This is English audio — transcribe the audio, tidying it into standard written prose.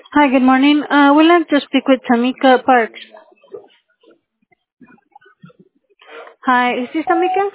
Hi, good morning. Would like to speak with Tamika Parks. Hi, is this Tamika?